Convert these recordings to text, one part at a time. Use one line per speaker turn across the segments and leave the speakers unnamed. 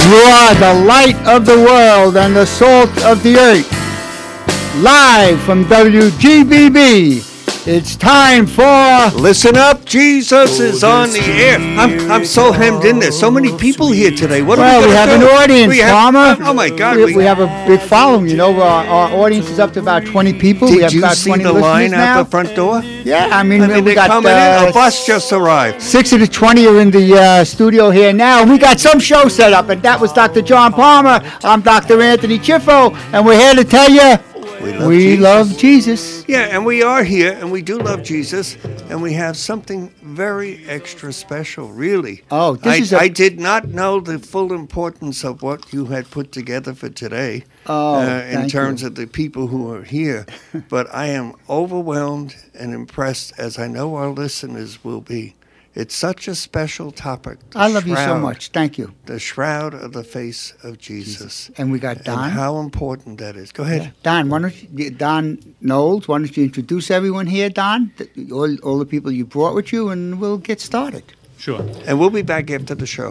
You are the light of the world and the salt of the earth. Live from WGBB, it's time for...
Listen up, Jesus is on the air. I'm so hemmed in there. So many people here today. What are we
have
do?
An audience, Palmer.
Oh, my God.
We have a big following. You know, our audience is up to about 20 people. We have
Did you
about
see
20
the line
now.
out the front door?
Yeah, I mean we
they're
got
coming in. A bus just arrived.
6 of the 20 are in the studio here now. We got some show set up, and that was Dr. John Palmer. I'm Dr. Anthony Chiffo, and we're here to tell you we love Jesus.
Yeah, and we are here, and we do love Jesus, and we have something very extra special, really.
Oh,
I did not know the full importance of what you had put together for today in terms of the people who are here, but I am overwhelmed and impressed, as I know our listeners will be. It's such a special topic.
I love you so much. Thank you.
The shroud of the face of Jesus.
And we got Don.
And how important that is. Go ahead.
Yeah. Don, Don Knowles, why don't you introduce everyone here, Don? All the people you brought with you, and we'll get started.
Sure.
And we'll be back after the show.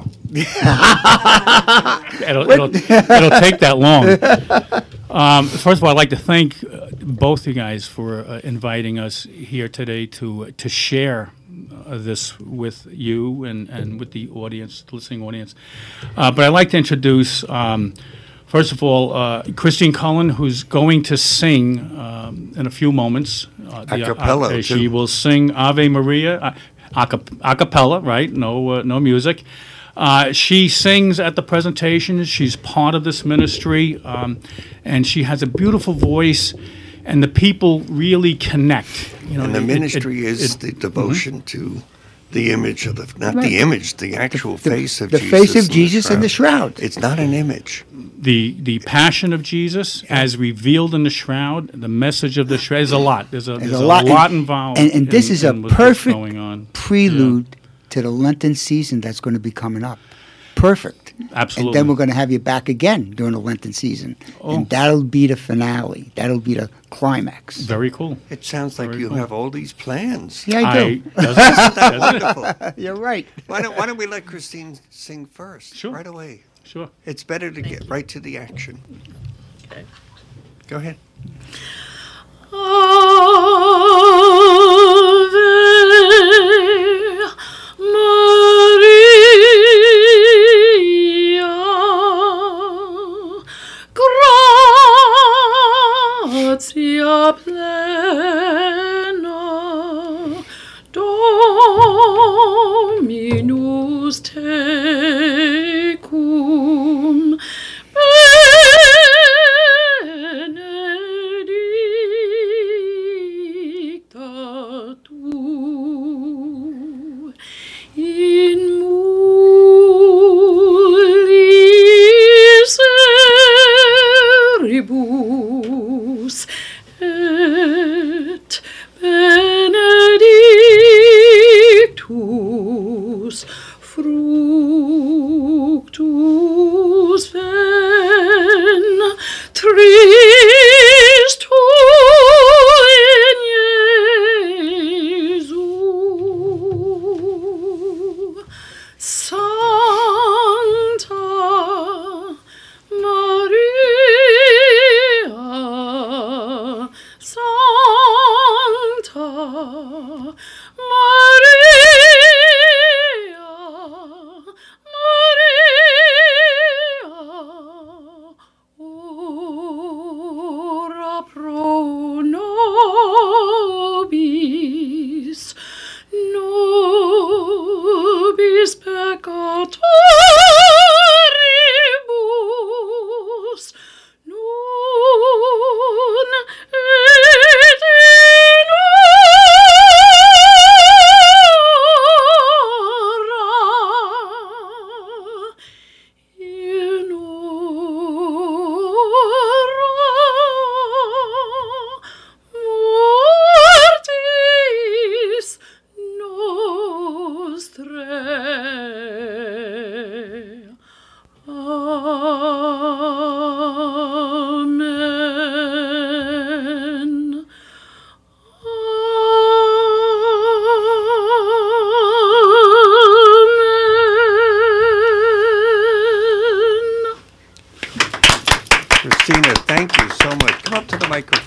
It'll take that long. First of all, I'd like to thank both you guys for inviting us here today to share this with you and with the audience, the listening audience. But I'd like to introduce, first of all, Christine Cullen, who's going to sing in a few moments.
A cappella,
she will sing Ave Maria, a cappella, right? No music. She sings at the presentation. She's part of this ministry, and she has a beautiful voice. And the people really connect. You know,
and the ministry is the devotion to the image of the actual face of Jesus.
The face of Jesus in the shroud.
It's not an image.
The passion of Jesus as revealed in the shroud, the message of the shroud is a lot. There's a lot involved.
And this is a perfect prelude to the Lenten season that's going to be coming up. Perfect.
Absolutely.
And then we're going to have you back again during the Lenten season. Oh. And that'll be the finale. That'll be the climax.
Very cool.
It sounds like you have all these plans.
Yeah, I do.
That's wonderful.
You're right.
Why don't we let Christine sing first?
Sure.
Right away.
Sure.
It's better to get right to the action.
Okay.
Go ahead.
Gratia plena Dominus tecum benedicta tu in multis eribus et benedictus fructus ventris tui in Iesu. Sancta Maria, Sancta Maria, ora pro nobis, nobis peccatoribus, nun et in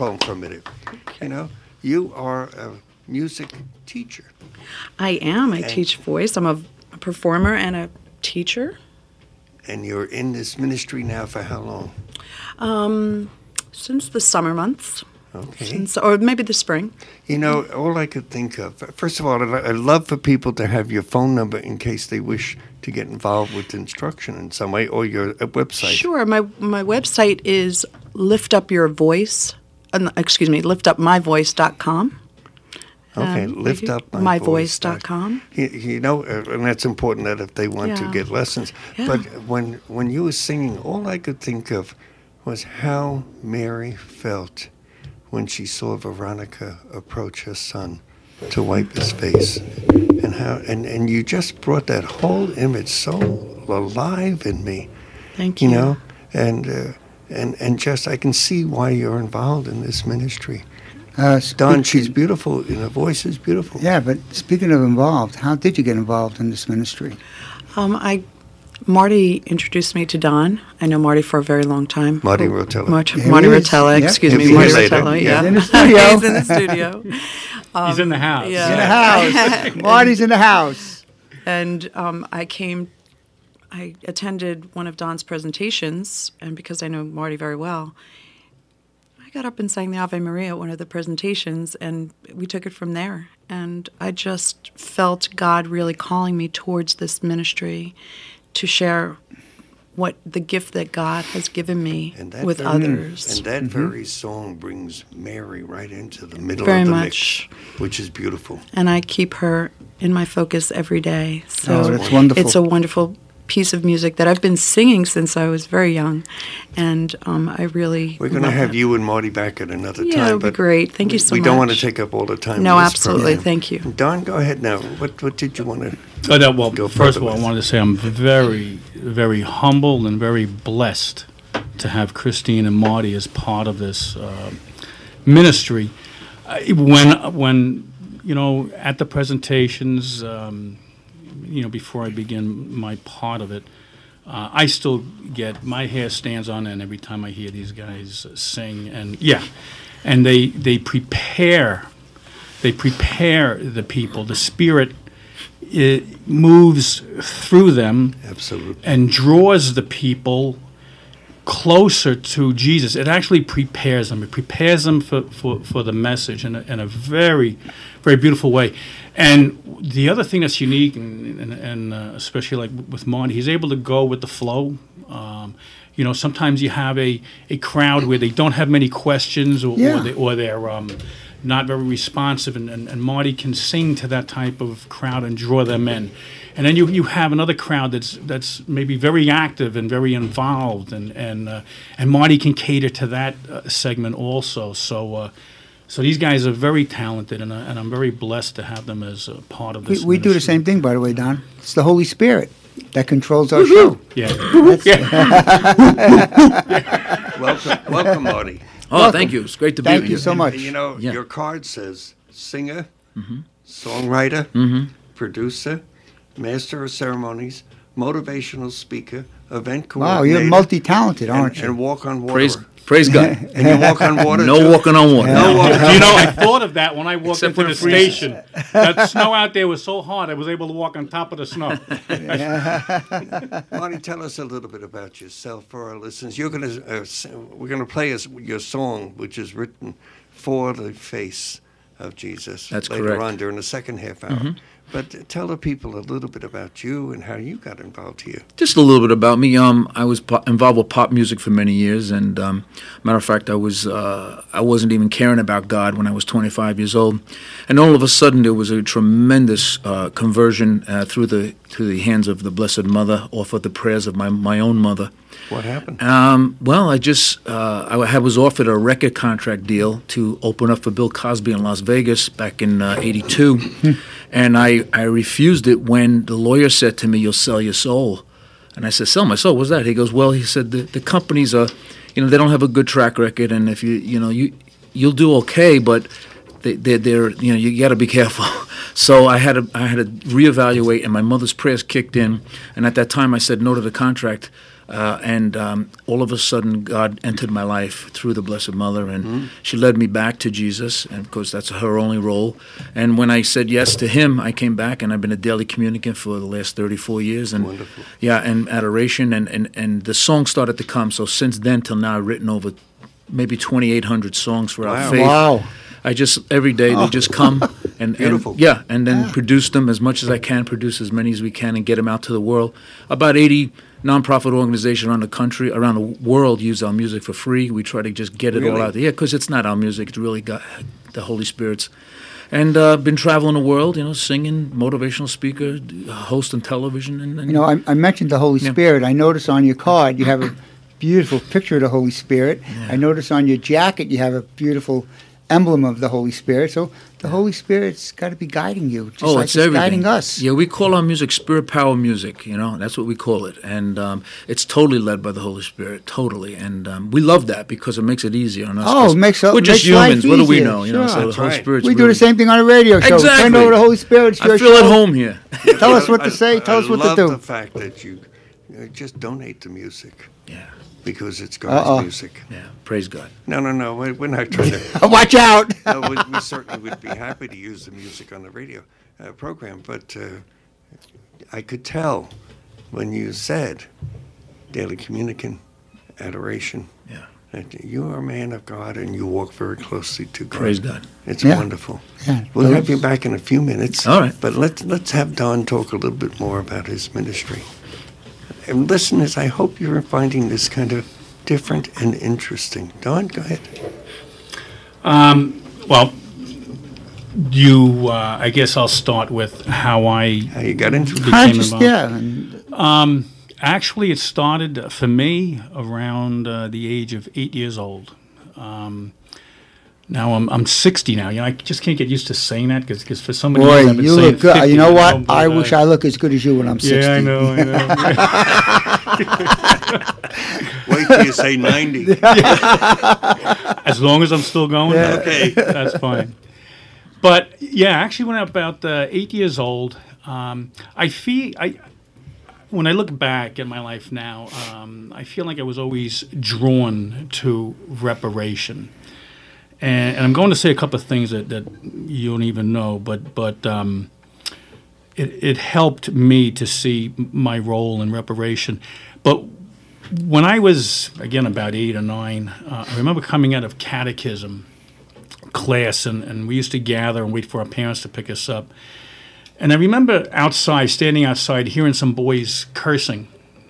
telephone for a minute. You know, you are a music teacher.
I am. I teach voice. I'm a performer and a teacher.
And you're in this ministry now for how long?
Since the summer months.
Okay.
Or maybe the spring.
You know, all I could think of, first of all, I'd love for people to have your phone number in case they wish to get involved with instruction in some way, or your website.
Sure. My website is liftupmyvoice.com.
Okay, liftupmyvoice.com. You know, and that's important that if they want to get lessons.
Yeah.
But when you were singing, all I could think of was how Mary felt when she saw Veronica approach her son to wipe his face, and how and you just brought that whole image so alive in me.
Thank you.
You know, and just I can see why you're involved in this ministry. Dawn, she's beautiful, and her voice is beautiful.
Yeah, but speaking of involved, how did you get involved in this ministry?
Marty introduced me to Don. I know Marty for a very long time.
Marty Rotella.
Marty Rotella, excuse me, Marty Rotella. Yeah.
He's in the studio.
He's in the studio.
He's in the house.
Yeah.
In the house. Marty's in the house.
And I attended one of Don's presentations, and because I know Marty very well, I got up and sang the Ave Maria at one of the presentations, and we took it from there. And I just felt God really calling me towards this ministry to share what the gift that God has given me with others.
And that very song brings Mary right into the middle
Very
of the
much.
mix, which is beautiful.
And I keep her in my focus every day. So
that's wonderful.
It's a wonderful piece of music that I've been singing since I was very young, and I really
We're going to
love
have
it.
you and Marty back at another
Yeah,
time.
it would be great. Thank you so
We
much.
don't want to take up all the time.
No,
in this
absolutely.
program.
Thank you.
Don, go ahead now. What did you want to
Well,
go
first of
further
all, I
with?
wanted to say I'm very, very humbled and very blessed to have Christine and Marty as part of this ministry. When you know, at the presentations, you know, before I begin my part of it, I still get my hair stands on end every time I hear these guys sing, and they prepare the people. The Spirit, it moves through them,
Absolutely.
and draws the people closer to Jesus. It actually prepares them. It prepares them for the message in a very, very beautiful way. And the other thing that's unique, and especially like with Marty, he's able to go with the flow. You know, sometimes you have a crowd where they don't have many questions, or they're not very responsive, and Marty can sing to that type of crowd and draw them in. And then you have another crowd that's maybe very active and very involved, and Marty can cater to that segment also. So these guys are very talented, and I'm very blessed to have them as a part of this.
We do the same thing, by the way, Don. It's the Holy Spirit that controls our show.
Yeah.
Welcome, Marty.
Oh, thank you. It's great to be
Thank
with
you so much.
You know,
Yeah.
your card says singer, songwriter, producer, master of ceremonies, motivational speaker, event
Wow,
coordinator.
you're multi-talented, aren't you?
And walk on water.
Praise God.
And you walk on water.
No
too?
walking on water.
No walking.
You know, I thought of that when I walked
Except
into
when
the
it freezes.
station. That snow out there was so hard, I was able to walk on top of the snow.
Marty, tell us a little bit about yourself for our listeners. You're going to we're going to play your song, which is written for the face of Jesus.
That's
later
correct.
on during the second half hour. But tell the people a little bit about you and how you got involved here.
Just a little bit about me. I was involved with pop music for many years, and matter of fact, I wasn't even caring about God when I was 25 years old, and all of a sudden there was a tremendous conversion through the hands of the Blessed Mother, off of the prayers of my own mother.
What happened?
Well, I was offered a record contract deal to open up for Bill Cosby in Las Vegas back in '82, and I refused it when the lawyer said to me, "You'll sell your soul." And I said, "Sell my soul? What's that?" He goes, "Well," he said, the companies are, they don't have a good track record, and if you'll do okay, but they're you got to be careful." So I had to reevaluate, and my mother's prayers kicked in, and at that time I said no to the contract. And all of a sudden, God entered my life through the Blessed Mother, and she led me back to Jesus, and of course, that's her only role. And when I said yes to him, I came back, and I've been a daily communicant for the last 34 years. And
Wonderful.
Yeah, and adoration, and the songs started to come. So since then till now, I've written over maybe 2,800 songs for our faith.
Wow.
I just, every day, they just come and
Beautiful.
and then produce them as much as I can, produce as many as we can, and get them out to the world. About 80 nonprofit organizations around the country, around the world, use our music for free. We try to just get it all
Really?
out there. Yeah, because it's not our music. It's really got the Holy Spirit's. And been traveling the world, singing, motivational speaker, host on television. And
I mentioned the Holy
Yeah.
Spirit. I noticed on your card you have a beautiful picture of the Holy Spirit. I noticed on your jacket you have a beautiful emblem of the Holy Spirit. So the Holy Spirit's got to be guiding you, just like
it's everything.
guiding us.
Yeah, we call our music spirit power music. That's what we call it, and it's totally led by the Holy Spirit, totally. And we love that because it makes it easier on us.
Oh,
'cause
it makes
we're just
life
humans. What do we
easier.
know?
Sure.
So the
That's
Holy
right.
Spirit's
We do
really,
the same thing on a radio show.
Exactly.
Turn over the Holy Spirit. It's
I
your
feel
show.
at home here.
Tell us what to say. Tell us what to
I
do.
love the fact that you just donate the music
Yeah,
because it's God's music.
yeah. Praise God.
No, we're not trying to.
Watch out.
No, we certainly would be happy to use the music on the radio program, but I could tell when you said daily communicant, adoration,
Yeah.
that you are a man of God and you walk very closely to God.
Praise God.
It's
Yeah.
wonderful.
Yeah.
We'll have you back in a few minutes.
All right.
But let's have Don talk a little bit more about his ministry. And listeners, I hope you're finding this kind of different and interesting. Don, go ahead.
Well, I guess I'll start with how
How you got into it?
I
became
just,
involved.
and
Actually, it started for me around the age of 8 years old. Now I'm 60 now. I just can't get used to saying that because for somebody
boy,
else, I've been
you
saying
look good.
50,
You know what?
but,
I wish I look as good as you when I'm 60.
Yeah, I know.
Wait till you say 90.
As long as I'm still going,
Okay.
that's fine. But yeah, actually, when I'm about 8 years old, when I look back at my life now, I feel like I was always drawn to reparation. And I'm going to say a couple of things that you don't even know, but it helped me to see my role in reparation. But when I was, again, about 8 or 9, I remember coming out of catechism class, and we used to gather and wait for our parents to pick us up. And I remember standing outside, hearing some boys cursing,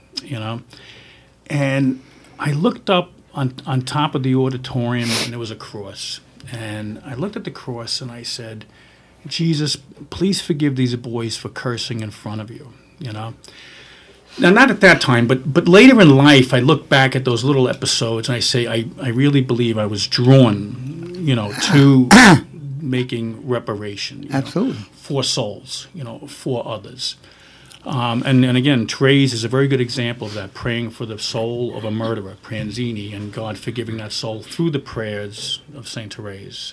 and I looked up on top of the auditorium, and there was a cross. And I looked at the cross, and I said, Jesus, please forgive these boys for cursing in front of you, Now, not at that time, but later in life, I look back at those little episodes, and I say, I really believe I was drawn, to making reparation.
Absolutely.
For souls, for others. And again, Therese is a very good example of that, praying for the soul of a murderer, Pranzini, and God forgiving that soul through the prayers of St. Therese.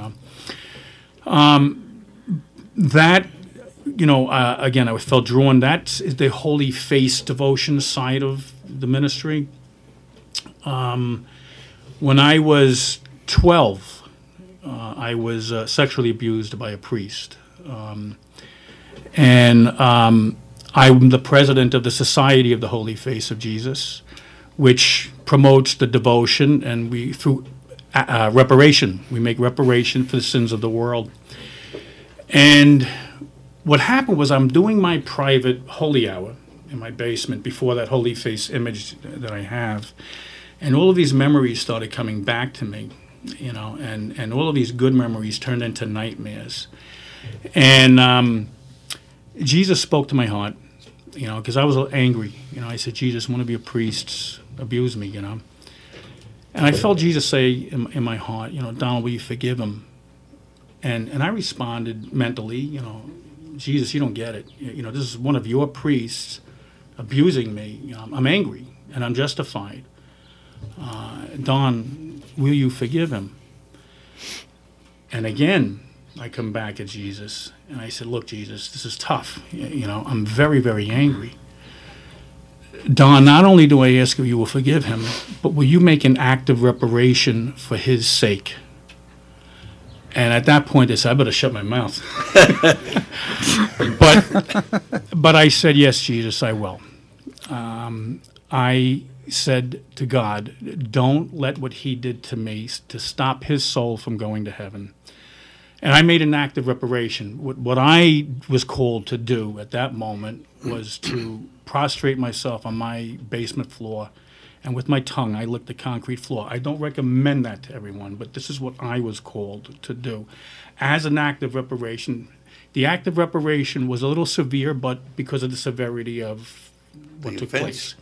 That, again, I felt drawn. That is the Holy Face devotion side of the ministry. When I was 12, I was sexually abused by a priest. I'm the president of the Society of the Holy Face of Jesus, which promotes the devotion, and we through reparation. We make reparation for the sins of the world. And what happened was I'm doing my private holy hour in my basement before that Holy Face image that I have, and all of these memories started coming back to me, and all of these good memories turned into nightmares. And Jesus spoke to my heart, because I was angry. I said, Jesus, one of your priests abused me, And I felt Jesus say in my heart, Donald, will you forgive him? And I responded mentally, Jesus, you don't get it. This is one of your priests abusing me. I'm angry and I'm justified. Don, will you forgive him? And again, I come back at Jesus and I said, look, Jesus, this is tough. I'm very, very angry. Don, not only do I ask if you will forgive him, but will you make an act of reparation for his sake? And at that point, I said, I better shut my mouth. but I said, yes, Jesus, I will. I said to God, don't let what he did to me to stop his soul from going to heaven. And I made an act of reparation. What I was called to do at that moment was to prostrate myself on my basement floor, and with my tongue, I licked the concrete floor. I don't recommend that to everyone, but this is what I was called to do as an act of reparation. The act of reparation was a little severe, but because of the severity of what took place.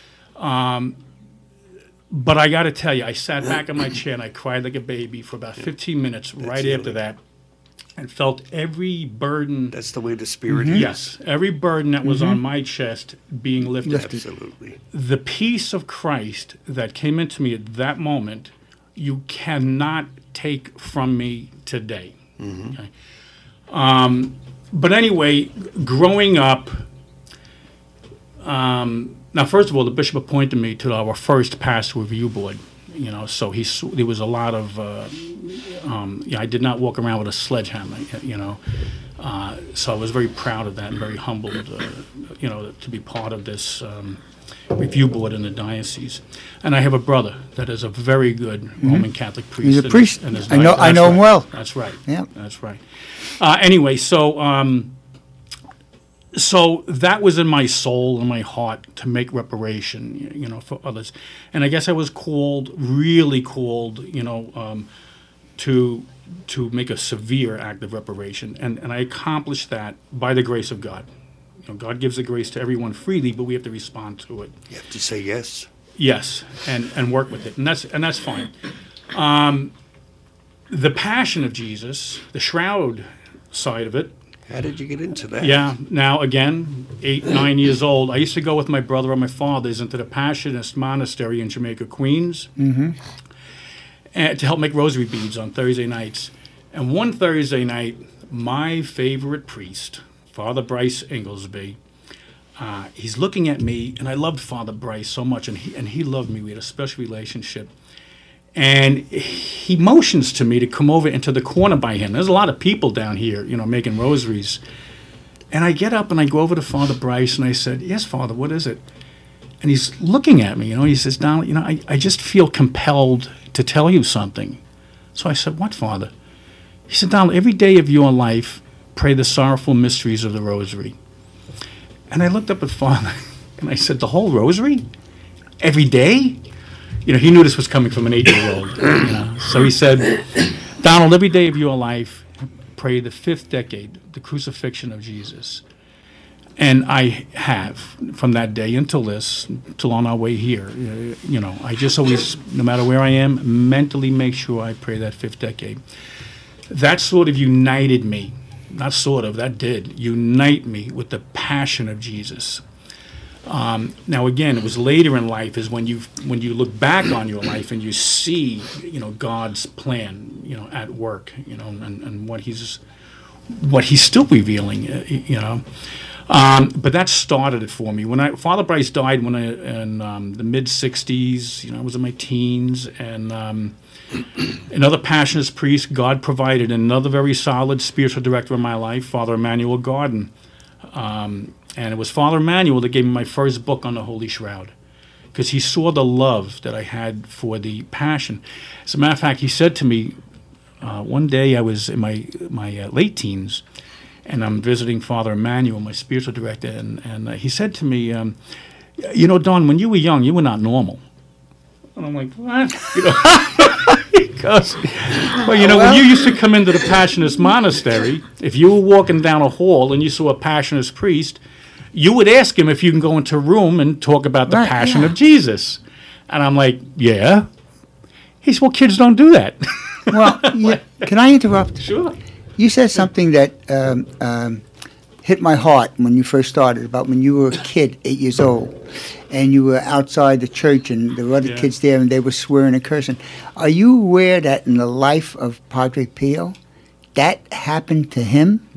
But I got to tell you, I sat back in my chair and I cried like a baby for about 15 minutes right after that, and felt every burden.
That's the way the Spirit is.
Yes, every burden that was on my chest being lifted.
Absolutely.
The peace of Christ that came into me at that moment, you cannot take from me today. Okay? But anyway, growing up, now first of all, the bishop appointed me to our first pastor review board. So there was a lot of. I did not walk around with a sledgehammer. So I was very proud of that and very humbled, to be part of this review board in the diocese. And I have a brother that is a very good Roman Catholic priest.
He's a priest.
I
know him well.
That's right.
Yeah.
That's right. Anyway, so that was in my soul and my heart to make reparation, for others. And I guess I was really called, to make a severe act of reparation. And I accomplished that by the grace of God. God gives the grace to everyone freely, but we have to respond to it.
You have to say yes.
Yes, and work with it. And that's fine. The Passion of Jesus, the shroud side of it.
How did you get into that?
Yeah. Now, again, 8, 9 years old, I used to go with my brother and my father's into the Passionist Monastery in Jamaica, Queens, and to help make rosary beads on Thursday nights. And one Thursday night, my favorite priest, Father Bryce Inglesby, he's looking at me, and I loved Father Bryce so much, and he loved me. We had a special relationship. And he motions to me to come over into the corner by him. There's a lot of people down here, making rosaries. And I get up and I go over to Father Bryce and I said, yes, Father, what is it? And he's looking at me, he says, Donald, I just feel compelled to tell you something. So I said, what, Father? He said, Donald, every day of your life, pray the sorrowful mysteries of the rosary. And I looked up at Father and I said, the whole rosary? Every day? He knew this was coming from an 8-year-old. So he said, Donald, every day of your life, pray the 5th decade, the crucifixion of Jesus. And I have, from that day until on our way here. I just always, no matter where I am, mentally make sure I pray that 5th decade. That sort of united me. Not sort of, that did unite me with the passion of Jesus. Now again, it was later in life is when you look back on your life and you see, God's plan, at work, and what he's still revealing, But that started it for me. When Father Bryce died in the mid-'60s, I was in my teens, and another Passionist priest, God provided another very solid spiritual director in my life, Father Emmanuel Garden. And it was Father Emmanuel that gave me my first book on the Holy Shroud, because he saw the love that I had for the Passion. As a matter of fact, he said to me, one day I was in my late teens, and I'm visiting Father Emmanuel, my spiritual director, and he said to me, Don, when you were young, you were not normal. And I'm like, what? He goes, when you used to come into the Passionist monastery, if you were walking down a hall and you saw a Passionist priest, you would ask him if you can go into a room and talk about the Passion of Jesus. And I'm like, yeah. He said, well, kids don't do that.
Well, can I interrupt?
Sure.
You said something that hit my heart when you first started, about when you were a kid, 8 years old, and you were outside the church and there were other kids there and they were swearing and cursing. Are you aware that in the life of Padre Pio, that happened to him?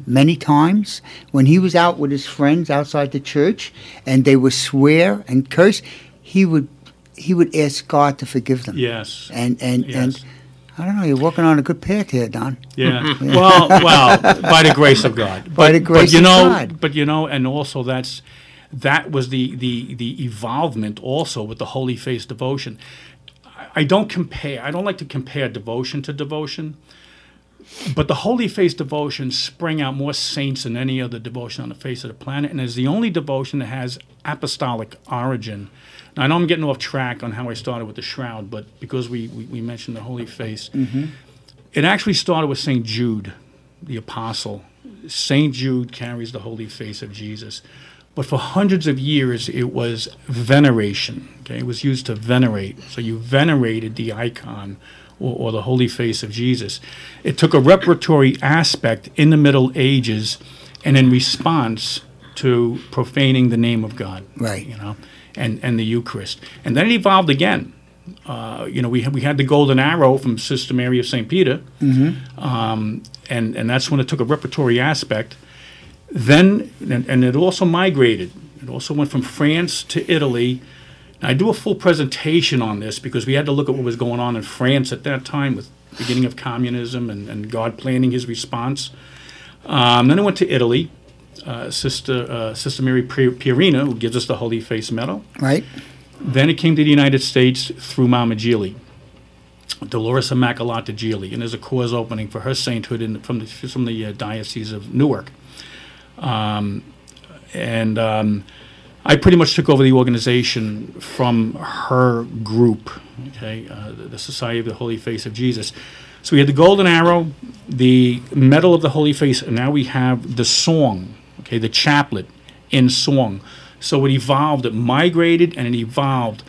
many times when he was out with his friends outside the church and they would swear and curse, he would ask God to forgive them.
Yes.
And
Yes.
I don't know, you're walking on a good path here, Don.
Yeah. well, by the grace of God.
By the grace of God.
But and also that was the evolvement also with the Holy Face devotion. I don't like to compare devotion to devotion, but the Holy Face devotion sprang out more saints than any other devotion on the face of the planet, and is the only devotion that has apostolic origin. Now, I know I'm getting off track on how I started with the shroud, but because we mentioned the Holy Face, it actually started with St. Jude, the apostle. St. Jude carries the Holy Face of Jesus. But for hundreds of years, it was veneration. Okay, it was used to venerate. So you venerated the icon or the Holy Face of Jesus. It took a repertory aspect in the Middle Ages, and in response to profaning the name of God.
Right.
And the Eucharist. And then it evolved again. We had the golden arrow from Sister Mary of St. Peter, and that's when it took a repertory aspect. Then, and it also migrated. It also went from France to Italy. Now, I do a full presentation on this because we had to look at what was going on in France at that time with the beginning of communism and God planning his response. Then it went to Italy. Sister Mary Pierina, who gives us the Holy Face medal.
Right.
Then it came to the United States through Mama Gili, Dolores Immaculata Gili, and there's a cause opening for her sainthood from the Diocese of Newark. I pretty much took over the organization from her group, the Society of the Holy Face of Jesus. So we had the Golden Arrow, the Medal of the Holy Face, and now we have the song, the chaplet in song. So it evolved, it migrated, and it evolved.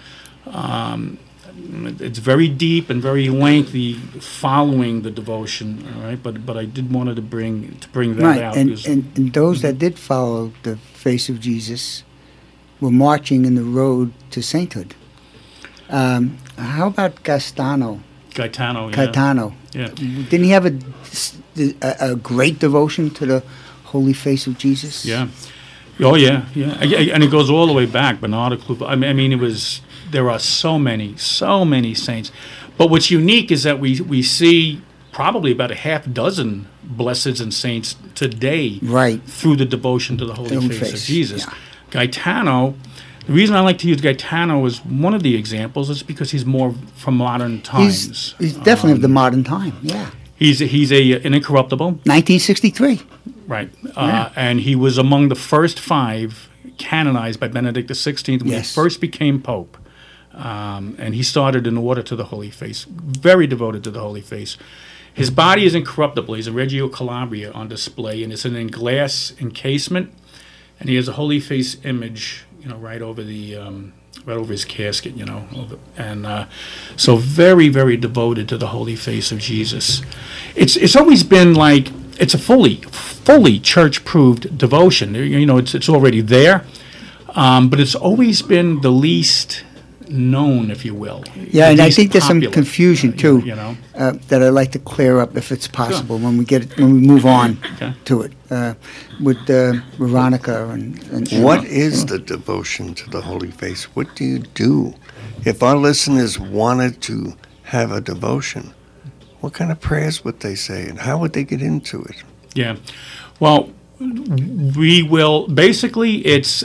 It's very deep and very lengthy following the devotion, all right? But I did wanted to bring that out.
And those that did follow the face of Jesus were marching in the road to sainthood. How about Gaetano?
Gaetano. Yeah.
Didn't he have a great devotion to the Holy Face of Jesus?
Yeah. Oh yeah. And it goes all the way back. Bernardo Club. I mean, there are so many saints. But what's unique is that we see probably about a half dozen blesseds and saints today,
right,
through the devotion to the Holy Face of Jesus. Yeah. Gaetano. The reason I like to use Gaetano as one of the examples is because he's more from modern times.
He's definitely of the modern time, yeah.
He's an incorruptible.
1963.
Right. And he was among the first 5 canonized by Benedict XVI when he first became Pope. And he started in order to the Holy Face, very devoted to the Holy Face. His body is incorruptible. He's a Reggio Calabria on display, and it's in glass encasement. And he has a Holy Face image, right over his casket, and so very, very devoted to the Holy Face of Jesus. It's always been like it's a fully church-proved devotion. It's already there, but it's always been the least known, if you will.
Yeah, and I think there's some confusion too that I'd like to clear up, if it's possible, when we move on to it with Veronica and
what is the devotion to the Holy Face? What do you do if our listeners wanted to have a devotion? What kind of prayers would they say, and how would they get into it?
Yeah, well, we will basically. It's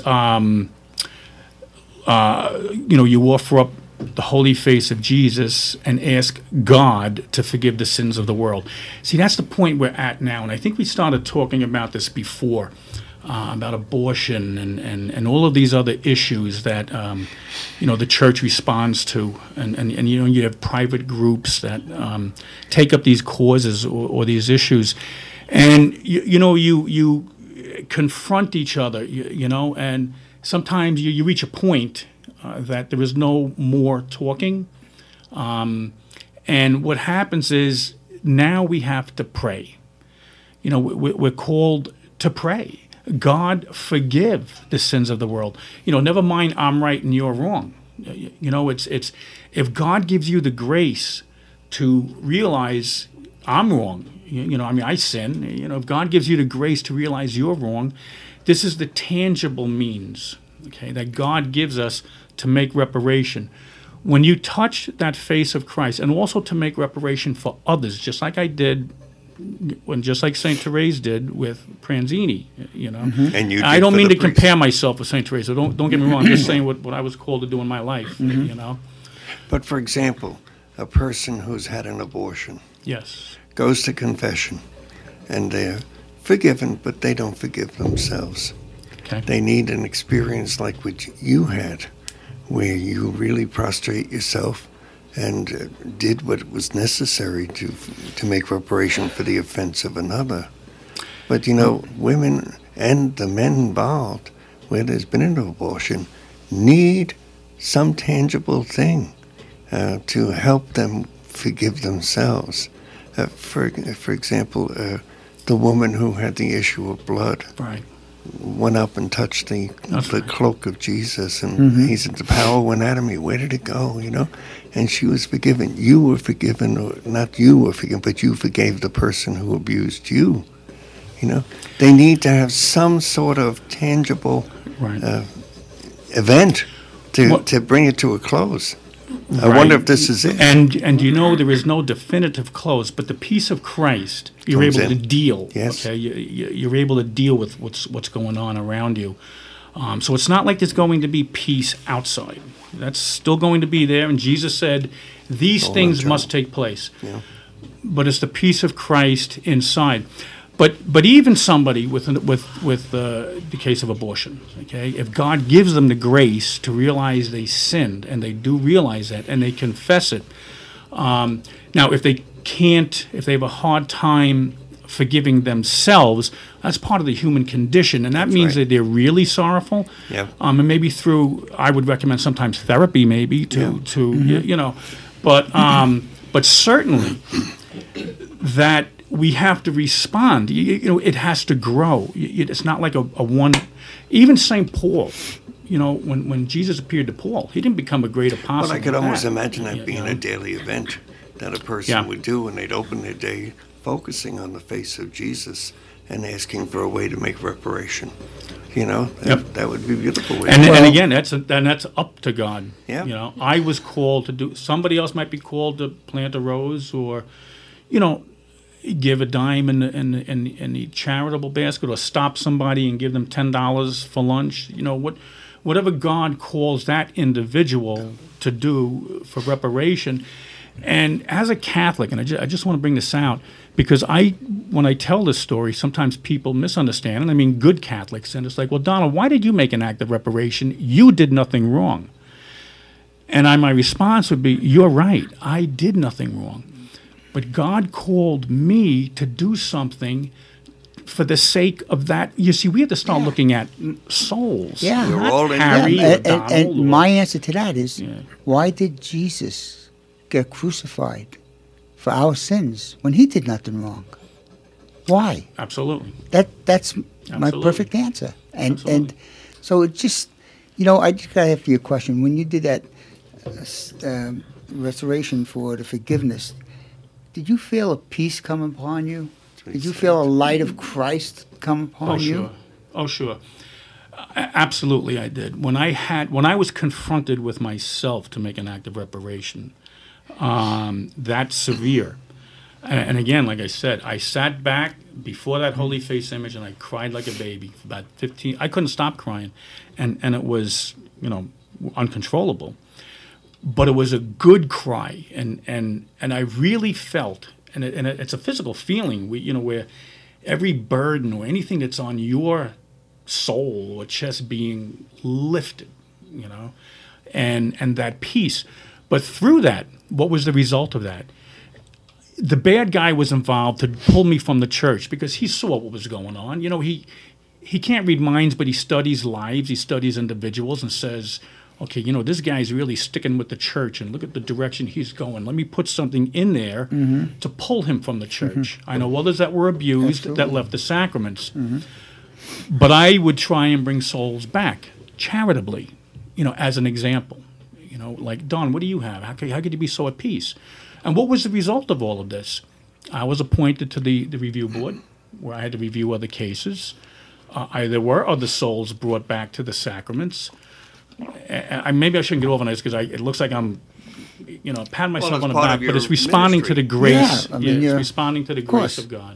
you offer up the Holy Face of Jesus and ask God to forgive the sins of the world. See, that's the point we're at now, and I think we started talking about this before, about abortion and all of these other issues that the church responds to, and you have private groups that take up these causes or these issues, and you confront each other, and sometimes you reach a point that there is no more talking. And what happens is now we have to pray. We're called to pray. God, forgive the sins of the world. Never mind I'm right and you're wrong. It's if God gives you the grace to realize I'm wrong, I mean, I sin. If God gives you the grace to realize you're wrong, this is the tangible means, okay, that God gives us to make reparation. When you touch that face of Christ, and also to make reparation for others, just like I did, just like Saint Therese did with Pranzini,
And you.
I don't mean to compare myself with Saint Therese. So don't get me wrong. I'm just saying what I was called to do in my life.
But for example, a person who's had an abortion
Yes.
goes to confession, and they're forgiven, but they don't forgive themselves.
Okay.
They need an experience like what you had, where you really prostrate yourself and did what was necessary to make reparation for the offense of another. But women and the men involved, where there's been an abortion, need some tangible thing to help them forgive themselves. For example, the woman who had the issue of blood.
Right.
Went up and touched the
right.
cloak of Jesus, and he said, the power went out of me. Where did it go, And she was forgiven. You were forgiven, or not you were forgiven, but you forgave the person who abused you. They need to have some sort of tangible
Right.
event to bring it to a close. I wonder if this is it.
And there is no definitive close, but the peace of Christ, you're
Comes
able
in.
to deal.
Yes.
Okay, you're able to deal with what's going on around you. So it's not like there's going to be peace outside. That's still going to be there. And Jesus said, these things must take place.
Yeah.
But it's the peace of Christ inside. But even somebody with the case of abortion, okay, if God gives them the grace to realize they sinned, and they do realize that, and they confess it, now if they have a hard time forgiving themselves, that's part of the human condition, and that means
right.
that they're really sorrowful.
Yeah.
And maybe I would recommend sometimes therapy, maybe but certainly that. We have to respond. It has to grow. It's not like a one. Even St. Paul, when Jesus appeared to Paul, he didn't become a great apostle.
But I could
with
almost
that.
imagine that being a daily event that a person would do, and they'd open their day focusing on the face of Jesus and asking for a way to make reparation. That would be beautiful.
And again, that's up to God.
Yeah.
I was called to do. Somebody else might be called to plant a rose, or, give a dime in the charitable basket, or stop somebody and give them $10 for lunch. Whatever God calls that individual to do for reparation. And as a Catholic, and I just want to bring this out, because when I tell this story, sometimes people misunderstand, and I mean good Catholics, and it's like, well, Donald, why did you make an act of reparation? You did nothing wrong. And my response would be, you're right, I did nothing wrong. But God called me to do something for the sake of that. You see, we have to start looking at souls.
Yeah.
We're
not
all in
Harry
Yeah,
or Donald.
and my answer to that is,
Yeah.
why did Jesus get crucified for our sins when he did nothing wrong? Why?
Absolutely.
That's my
Absolutely.
perfect answer. And
Absolutely.
so it just, I just got to ask you a question. When you did that restoration for the forgiveness, did you feel a peace come upon you? Did you feel a light of Christ come upon you?
Oh, sure. Absolutely, I did. When I was confronted with myself to make an act of reparation, that's severe. And again, like I said, I sat back before that holy face image and I cried like a baby for about 15. I couldn't stop crying, and it was uncontrollable. But it was a good cry, and I really felt, and it's a physical feeling, where every burden or anything that's on your soul or chest being lifted, and that peace. But through that, what was the result of that? The bad guy was involved to pull me from the church because he saw what was going on. He can't read minds, but he studies lives, he studies individuals, and says, okay, this guy's really sticking with the church, and look at the direction he's going. Let me put something in there to pull him from the church. I know others that were abused, that left the sacraments. But I would try and bring souls back charitably, as an example. Like, Don, what do you have? How could you be so at peace? And what was the result of all of this? I was appointed to the review board, where I had to review other cases. There were other souls brought back to the sacraments. Maybe I shouldn't get over on this because it looks like I'm, patting myself on the back, but it's responding to the grace.
Yeah, I mean,
it's responding to the grace of God.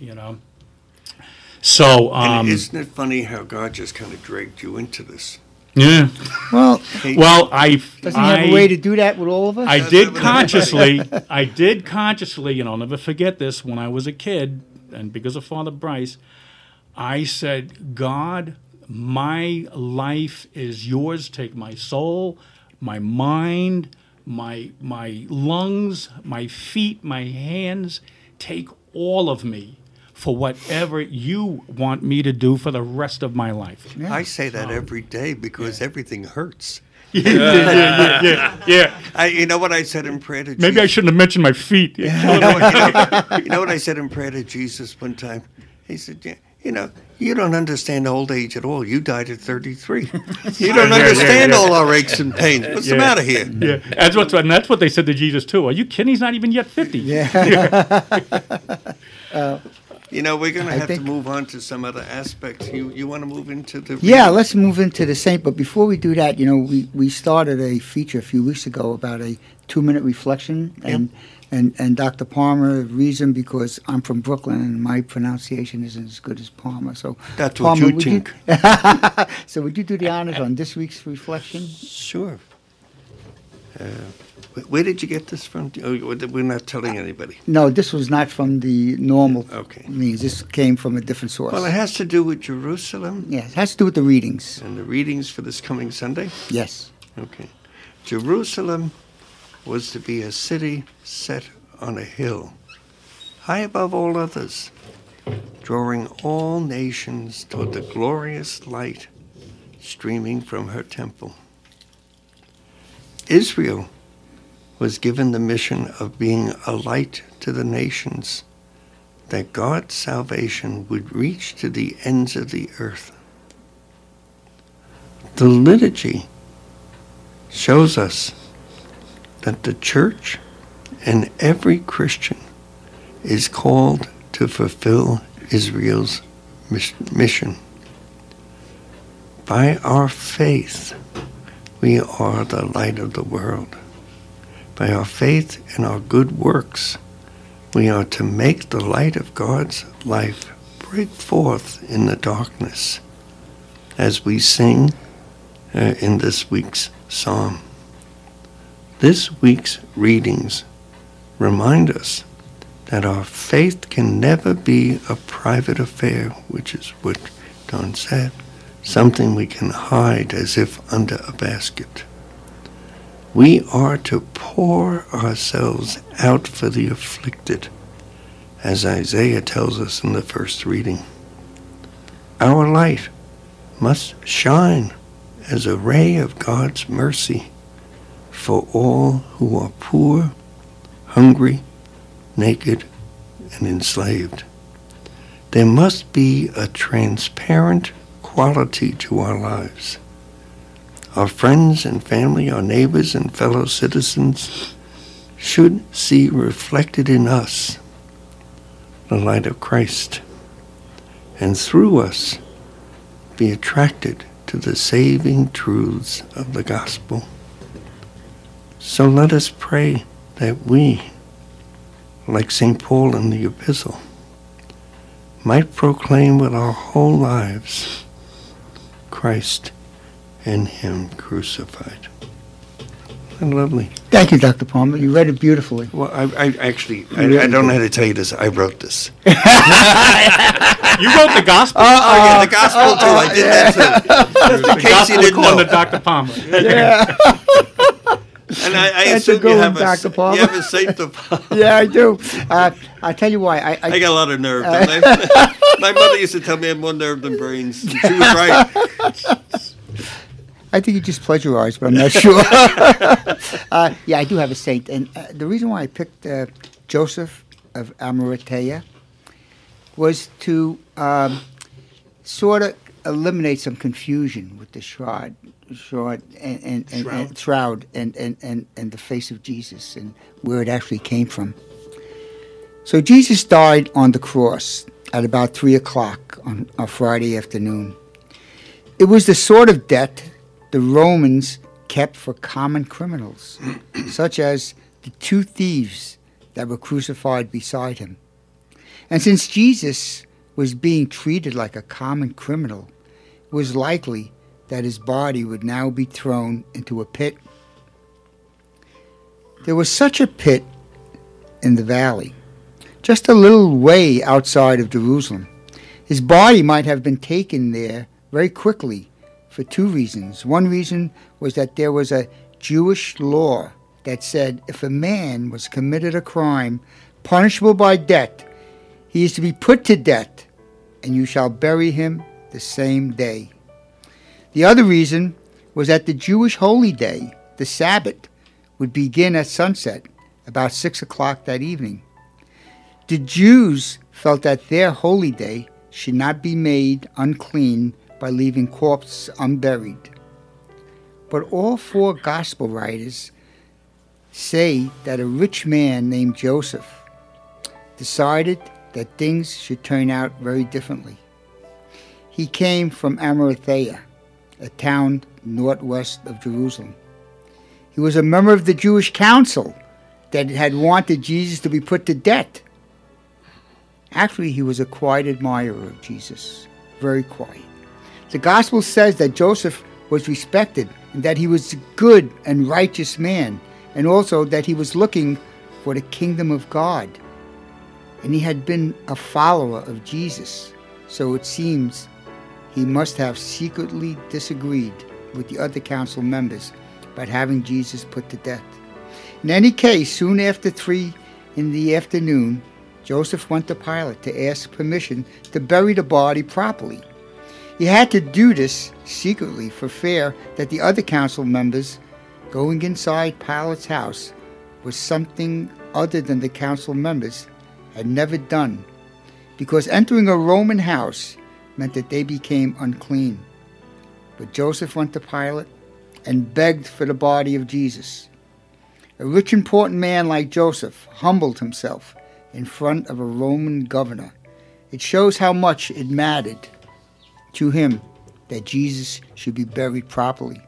So,
and isn't it funny how God just kind of dragged you into this?
Yeah.
Well,
doesn't
he have a way to do that with all of us?
I did consciously, and I'll never forget this, when I was a kid, and because of Father Bryce, I said, God, my life is yours. Take my soul, my mind, my lungs, my feet, my hands. Take all of me for whatever you want me to do for the rest of my life.
Yeah. I say that every day because everything hurts.
Yeah.
You know what I said in prayer to Jesus?
Maybe I shouldn't have mentioned my feet.
You know what I said in prayer to Jesus one time? He said, you don't understand old age at all. You died at 33. You don't understand all our aches and pains. What's the matter here?
Yeah, that's what they said to Jesus too. Are you kidding? He's not even yet 50.
Yeah.
We're going to have to move on to some other aspects. You want to move into the...
Yeah, let's move into the saint. But before we do that, we started a feature a few weeks ago about a 2-minute reflection. And Dr. Palmer, reason because I'm from Brooklyn and my pronunciation isn't as good as Palmer. So
that's
Palmer,
what you think.
So would you do the honors on this week's reflection?
Sure. Where did you get this from? We're not telling anybody.
No, this was not from the normal means. This came from a different source.
Well, it has to do with Jerusalem.
Yeah, it has to do with the readings.
And the readings for this coming Sunday?
Yes.
Okay. Jerusalem was to be a city set on a hill, high above all others, drawing all nations toward the glorious light streaming from her temple. Israel was given the mission of being a light to the nations, that God's salvation would reach to the ends of the earth. The liturgy shows us that the church and every Christian is called to fulfill Israel's mission. By our faith, we are the light of the world. By our faith and our good works, we are to make the light of God's life break forth in the darkness, as we sing in this week's psalm. This week's readings remind us that our faith can never be a private affair, which is what Don said, something we can hide as if under a basket. We are to pour ourselves out for the afflicted, as Isaiah tells us in the first reading. Our light must shine as a ray of God's mercy for all who are poor, hungry, naked, and enslaved. There must be a transparent quality to our lives. Our friends and family, our neighbors and fellow citizens should see reflected in us the light of Christ, and through us be attracted to the saving truths of the gospel. So let us pray that we, like St. Paul in the epistle, might proclaim with our whole lives Christ and Him crucified. Isn't that lovely?
Thank you, Dr. Palmer. You read it beautifully.
Well, I actually, I don't know how to tell you this. I wrote this.
You wrote the gospel?
Yeah, the gospel too. I did that too. Just in case you didn't know.
To Dr. Palmer.
Yeah.
And I assume you have a saint of...
Yeah, I do. I'll tell you why.
I got a lot of nerve. My mother used to tell me I had more nerve than brains. She was right.
I think you just plagiarized, but I'm not sure. Yeah, I do have a saint. And the reason why I picked Joseph of Arimathea was to sort of eliminate some confusion with the shroud and the face of Jesus and where it actually came from. So Jesus died on the cross at about 3 o'clock on a Friday afternoon. It was the sort of death the Romans kept for common criminals, such as the 2 thieves that were crucified beside him. And since Jesus was being treated like a common criminal, it was likely that his body would now be thrown into a pit. There was such a pit in the valley, just a little way outside of Jerusalem. His body might have been taken there very quickly for 2 reasons. One reason was that there was a Jewish law that said if a man was committed a crime punishable by death, he is to be put to death, and you shall bury him the same day. The other reason was that the Jewish holy day, the Sabbath, would begin at sunset, about 6 o'clock that evening. The Jews felt that their holy day should not be made unclean by leaving corpses unburied. But all 4 gospel writers say that a rich man named Joseph decided that things should turn out very differently. He came from Arimathea, a town northwest of Jerusalem. He was a member of the Jewish council that had wanted Jesus to be put to death. Actually, he was a quiet admirer of Jesus, very quiet. The gospel says that Joseph was respected and that he was a good and righteous man, and also that he was looking for the kingdom of God. And he had been a follower of Jesus, so it seems he must have secretly disagreed with the other council members about having Jesus put to death. In any case, soon after 3 in the afternoon, Joseph went to Pilate to ask permission to bury the body properly. He had to do this secretly for fear that the other council members going inside Pilate's house was something other than the council members had never done, because entering a Roman house meant that they became unclean. But Joseph went to Pilate and begged for the body of Jesus. A rich, important man like Joseph humbled himself in front of a Roman governor. It shows how much it mattered to him that Jesus should be buried properly.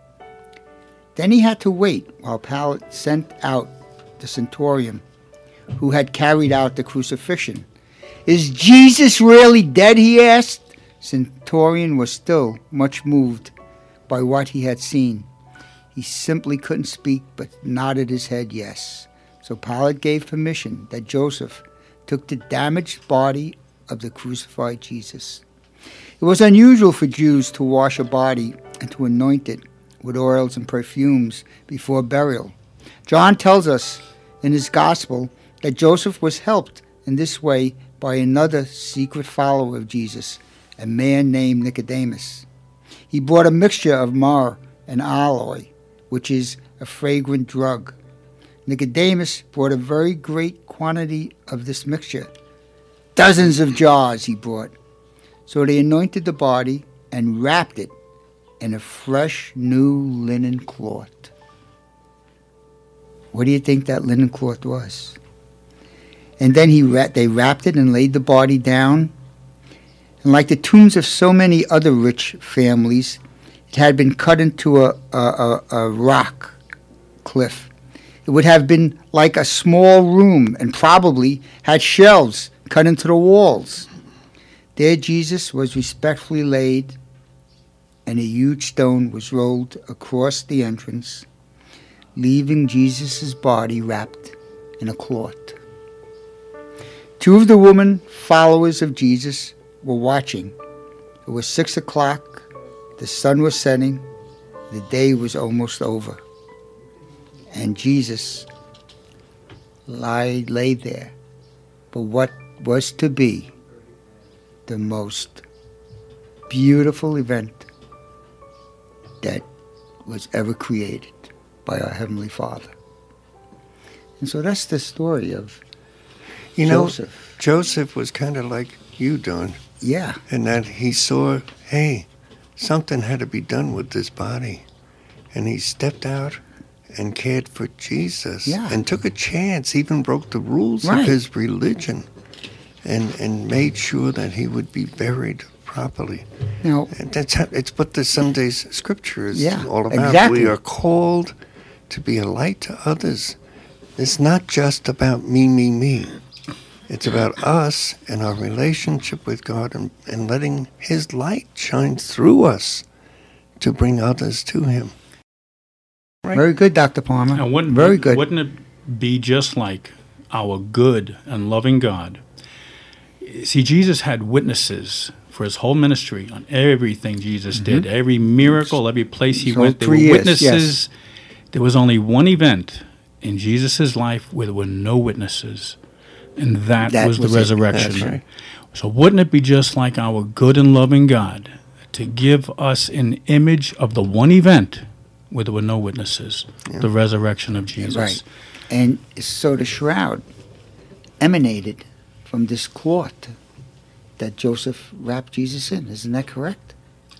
Then he had to wait while Pilate sent out the centurion who had carried out the crucifixion. "Is Jesus really dead?" he asked. Centurion was still much moved by what he had seen. He simply couldn't speak, but nodded his head yes. So Pilate gave permission that Joseph took the damaged body of the crucified Jesus. It was unusual for Jews to wash a body and to anoint it with oils and perfumes before burial. John tells us in his gospel that Joseph was helped in this way by another secret follower of Jesus, a man named Nicodemus. He brought a mixture of myrrh and aloe, which is a fragrant drug. Nicodemus brought a very great quantity of this mixture. Dozens of jars he brought. So they anointed the body and wrapped it in a fresh new linen cloth. What do you think that linen cloth was? And then they wrapped it and laid the body down. And like the tombs of so many other rich families, it had been cut into a rock cliff. It would have been like a small room and probably had shelves cut into the walls. There Jesus was respectfully laid, and a huge stone was rolled across the entrance, leaving Jesus' body wrapped in a cloth. 2 of the women followers of Jesus were watching. It was 6 o'clock. The sun was setting. The day was almost over. And Jesus lay there for what was to be the most beautiful event that was ever created by our Heavenly Father. And so that's the story of Joseph.
Joseph was kind of like you, Don.
Yeah.
And that he saw, hey, something had to be done with this body. And he stepped out and cared for Jesus
Yeah.
and took a chance, even broke the rules
Right.
of his religion and made sure that he would be buried properly.
Now,
And that's how, it's what the Sunday's scripture is
Yeah,
all about.
exactly.
We are called to be a light to others. It's not just about me, me, me. It's about us and our relationship with God and letting his light shine through us to bring others to him. Right.
very good, Dr. Palmer.
Now,
Very good.
Wouldn't it be just like our good and loving God? See, Jesus had witnesses for his whole ministry on everything Jesus did, every miracle, every place he
So
went. There were
3 years,
witnesses. There was only one event in Jesus' life where there were no witnesses, and that was the
was it.
resurrection.
That's right.
So wouldn't it be just like our good and loving God to give us an image of the one event where there were no witnesses, the resurrection of Jesus?
Right. And so the shroud emanated from this cloth that Joseph wrapped Jesus in. Isn't that correct?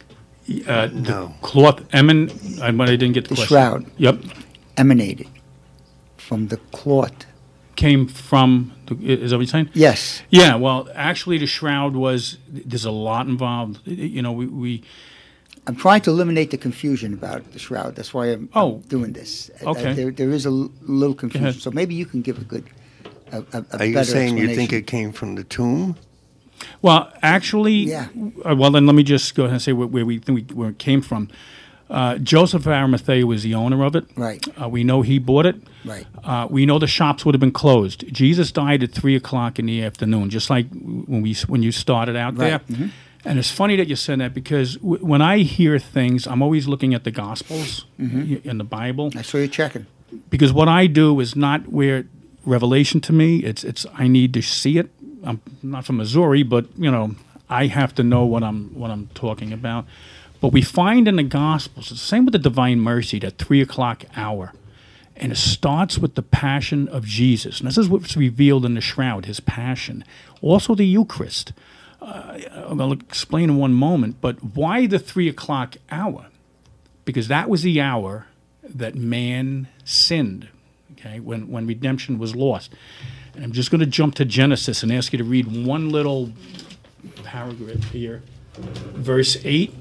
The
No.
cloth, but I didn't get the
The
question.
shroud
Yep.
emanated from the cloth.
Came from, is that what you're saying?
Yes.
Yeah, well, actually the shroud was, there's a lot involved. You know, we
I'm trying to eliminate the confusion about the shroud. That's why I'm doing this.
Okay.
There is a little confusion.
ahead.
So maybe you can give a good, a
Are you
better
saying you think
explanation.
it came from the tomb?
well, actually,
Yeah.
Well, then let me just go ahead and say where it came from. Joseph of Arimathea was the owner of it.
Right.
We know he bought it.
Right.
We know the shops would have been closed. Jesus died at 3:00 in the afternoon, just like when you started out there.
Right. Mm-hmm.
And it's funny that you said that because when I hear things, I'm always looking at the Gospels in the Bible.
I saw you checking.
Because what I do is not where revelation to me. It's I need to see it. I'm not from Missouri, but you know I have to know what I'm talking about. But we find in the Gospels, it's the same with the Divine Mercy, that 3:00 hour. And it starts with the passion of Jesus. And this is what's revealed in the shroud, his passion. Also the Eucharist. I'll explain in one moment, but why the 3:00 hour? Because that was the hour that man sinned, okay, when redemption was lost. And I'm just going to jump to Genesis and ask you to read one little paragraph here. Verse 8.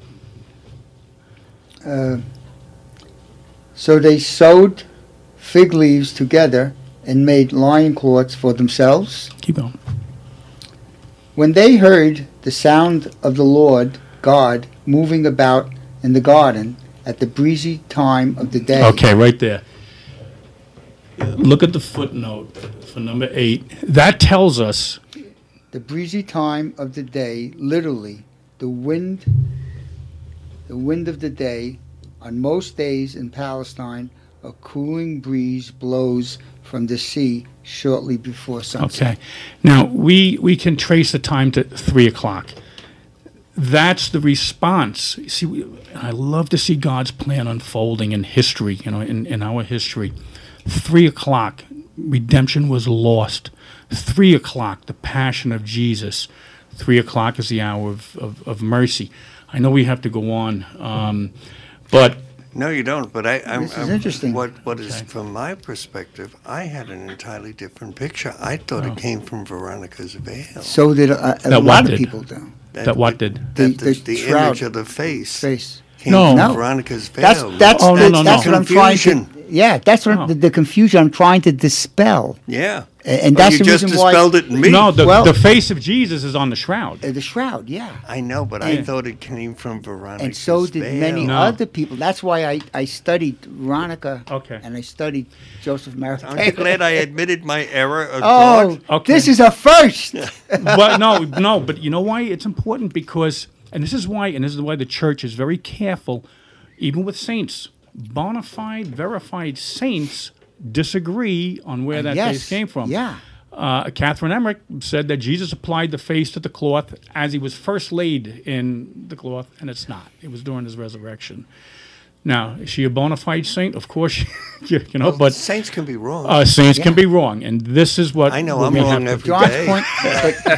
So they sewed fig leaves together and made loincloths for themselves.
Keep going.
When they heard the sound of the Lord God moving about in the garden at the breezy time of the day.
Okay, right there. Look at the footnote for number 8. That tells us
The breezy time of the day, literally, the wind of the day. On most days in Palestine, a cooling breeze blows from the sea shortly before sunset.
okay. Now we can trace the time to 3:00. That's the response. See, I love to see God's plan unfolding in history. You know, in our history, 3:00, redemption was lost. 3:00, the passion of Jesus. 3:00 is the hour of mercy. I know we have to go on, but
No, you don't. But
This is interesting.
What is from my perspective? I had an entirely different picture. I thought it came from Veronica's veil.
So did a
That
lot of
did.
people do.
that what did?
That
The
the
shroud.
image of the face
Face.
came
No.
from
No.
Veronica's veil.
That's
Oh, no, no,
that's
no.
what I'm trying to.
Confusion.
Yeah, that's what
Oh.
the confusion I'm trying to dispel.
Yeah.
And
Oh,
that's
you
the
just
reason why
dispelled it in me.
No,
Well-
the face of Jesus is on the shroud.
the shroud. Yeah.
I know, but I
Yeah.
thought it came from Veronica's
And so did
veil.
many
No.
other people. That's why I studied Veronica.
Okay.
And I studied Joseph Marathon.
Aren't you glad I admitted my error of
Oh,
thought?
Okay.
this is a first.
But no, but you know why it's important? Because, and this is why the church is very careful, even with saints. Bona fide, verified saints disagree on where that
yes.
face came from.
Yeah.
Catherine Emmerich said that Jesus applied the face to the cloth as he was first laid in the cloth, and it's not. It was during his resurrection. Now, is she a bona fide saint? Of course, you know,
But
but
saints can be wrong.
saints can
Yeah.
be wrong, and this is what
I know
what
I'm
we have
wrong
to-
every
John's
day.
point, but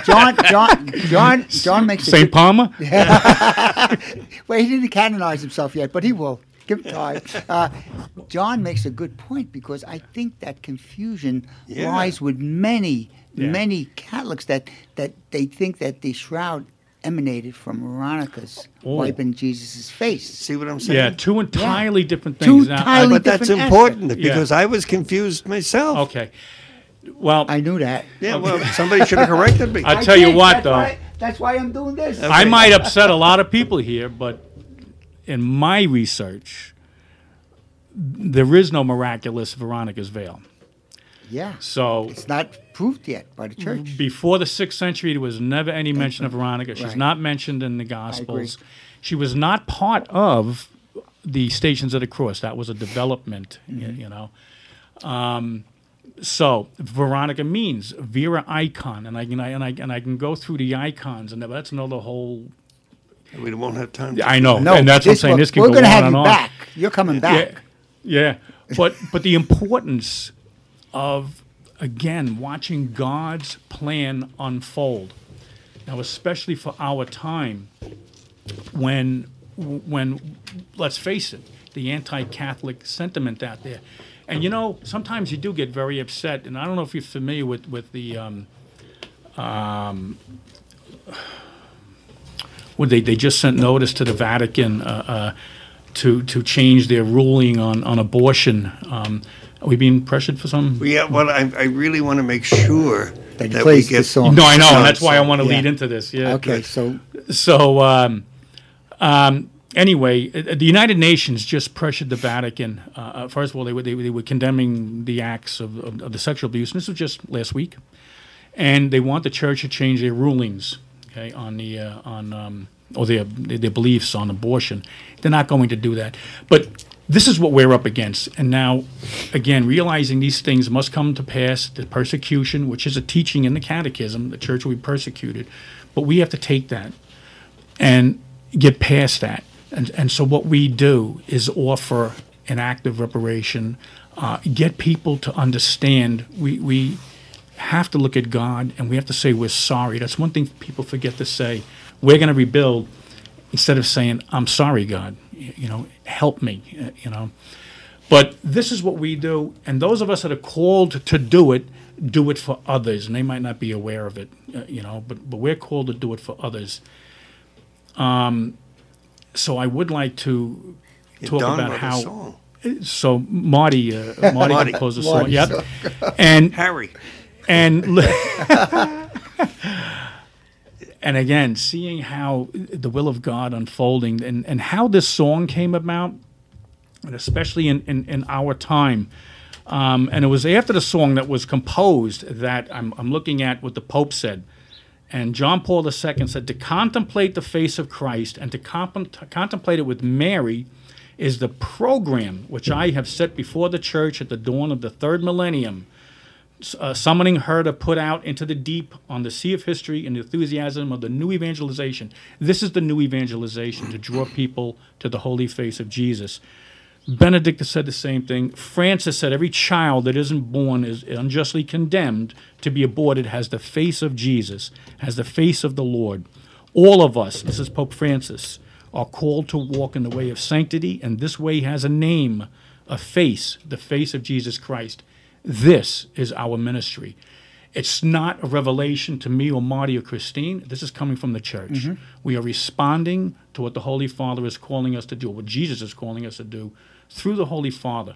John makes a
Saint
good,
Palmer.
well, he didn't canonize himself yet, but he will. Give him time. John makes a good point because I think that confusion lies with many Catholics that they think that the shroud emanated from Veronica's wiping Jesus' face.
See what I'm saying?
Yeah, two entirely different things.
But that's important because I was confused myself.
Okay. Well,
I knew that.
Yeah, well, somebody should have corrected me.
I'll tell you what, though.
That's why I'm doing this.
I might upset a lot of people here, but in my research, there is no miraculous Veronica's veil.
Yeah.
So
it's not proved yet by the church.
Before the 6th century, there was never any mention of Veronica. She's not mentioned in the Gospels. She was not part of the Stations of the Cross. That was a development, you know. So Veronica means Vera icon, and I can go through the icons, and that's another whole.
We won't have time.
I know, and that's what I'm saying. This can go on and on.
We're going to have you back. You're coming back.
Yeah. But the importance of, again, watching God's plan unfold. Now, especially for our time, when let's face it, the anti-Catholic sentiment out there. And, you know, sometimes you do get very upset, and I don't know if you're familiar with the they just sent notice to the Vatican to change their ruling on abortion. Are we being pressured for some?
Yeah, well, I really want to make sure that we
plays
get
the song.
No, I know, and that's why I want to lead into this. Yeah.
Okay,
Anyway, the United Nations just pressured the Vatican. First of all, they were condemning the acts of the sexual abuse, and this was just last week. And they want the church to change their rulings, okay, on their beliefs on abortion. They're not going to do that. But this is what we're up against. And now, again, realizing these things must come to pass, the persecution, which is a teaching in the Catechism, the church will be persecuted. But we have to take that and get past that. And so what we do is offer an act of reparation, get people to understand we have to look at God and we have to say we're sorry. That's one thing people forget to say. We're going to rebuild instead of saying, I'm sorry, God, you know, help me, you know. But this is what we do, and those of us that are called to do it for others, and they might not be aware of it, you know, but we're called to do it for others. So I would like to talk about how. So Marty composed a song. Yep. And
Harry.
And and again, seeing how the will of God unfolding and how this song came about, and especially in our time. And it was after the song that was composed that I'm looking at what the Pope said. And John Paul II said, to contemplate the face of Christ and to contemplate it with Mary is the program which I have set before the church at the dawn of the third millennium, summoning her to put out into the deep on the sea of history in the enthusiasm of the new evangelization. This is the new evangelization, to draw people to the holy face of Jesus. Benedict said the same thing. Francis said every child that isn't born is unjustly condemned to be aborted, has the face of Jesus, has the face of the Lord. All of us, this is Pope Francis, are called to walk in the way of sanctity, and this way has a name, a face, the face of Jesus Christ. This is our ministry. It's not a revelation to me or Marty or Christine. This is coming from the church. Mm-hmm. We are responding to what the Holy Father is calling us to do, what Jesus is calling us to do through the Holy Father.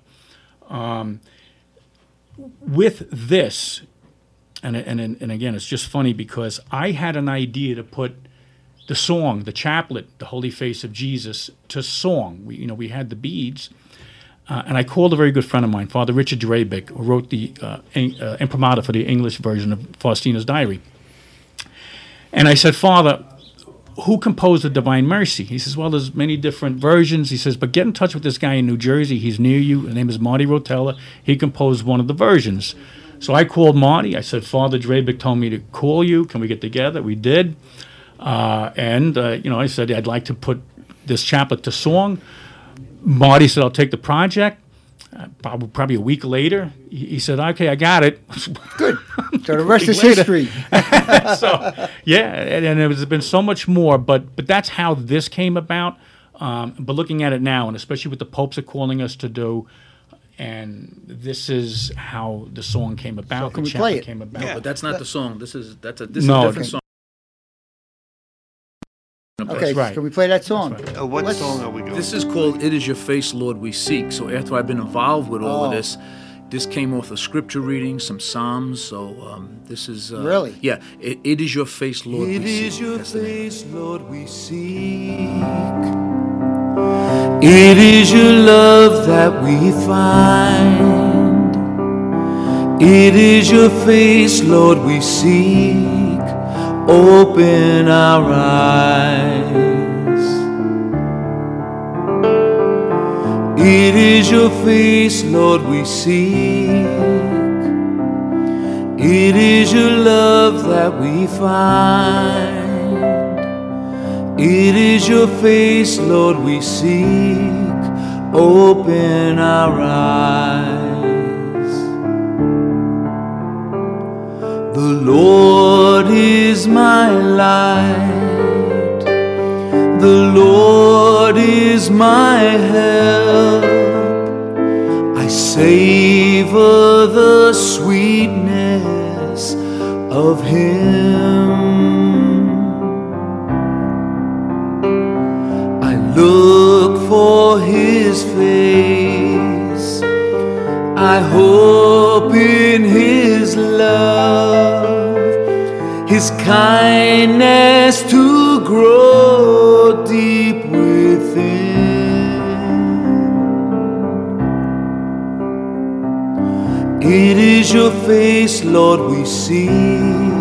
With this, and again, it's just funny because I had an idea to put the song, the chaplet, the Holy Face of Jesus, to song. We had the beads. And I called a very good friend of mine, Father Richard Drabeck, who wrote the imprimatur for the English version of Faustina's Diary. And I said, Father, who composed the Divine Mercy? He says, well, there's many different versions. He says, but get in touch with this guy in New Jersey. He's near you. His name is Marty Rotella. He composed one of the versions. So I called Marty. I said, Father Drabeck told me to call you. Can we get together? We did. I said, I'd like to put this chaplet to song. Marty said, I'll take the project. Probably a week later, he said, okay, I got it.
Good. So the rest is history.
So, yeah, and there's been so much more, but that's how this came about. But looking at it now, and especially what the popes are calling us to do, and this is how the song came about.
So can
the
we play
chapter
it?
came about.
No, but that's not the song. This is a different song.
Okay,
right.
can we play that song?
That's right.
What song are we going
This
to
is called "It Is Your Face, Lord, We Seek." So after I've been involved with all of this came off of scripture reading, some psalms. So this is
Really?
Yeah. It is your face, Lord.
It
we seek.
is your
That's the name.
face, Lord, we seek. It is your love that we find. It is your face, Lord, we seek. Open our eyes. It is your face, Lord, we seek. It is your love that we find. It is your face, Lord, we seek. Open our eyes. The Lord is my light. The Lord is my help. I savor the sweetness of Him. I look for His face. I hope in His love, His kindness to grow deep within. It is your face, Lord, we seek.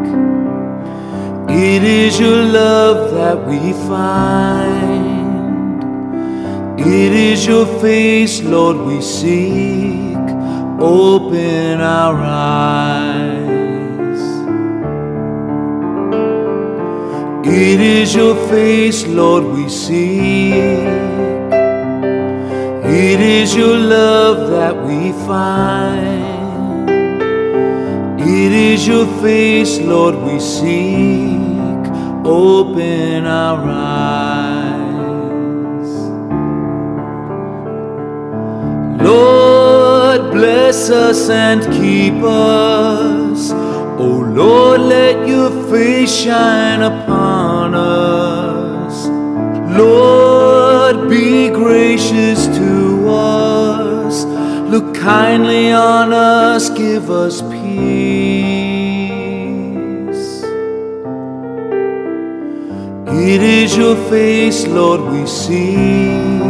It is your love that we find. It is your face, Lord, we seek. Open our eyes. It is your face, Lord, we seek. It is your love that we find. It is your face, Lord, we seek. Open our eyes. Lord, bless us and keep us. Oh Lord, let your face shine upon us. Lord, be gracious to us. Look kindly on us, give us peace. It is your face, Lord, we seek.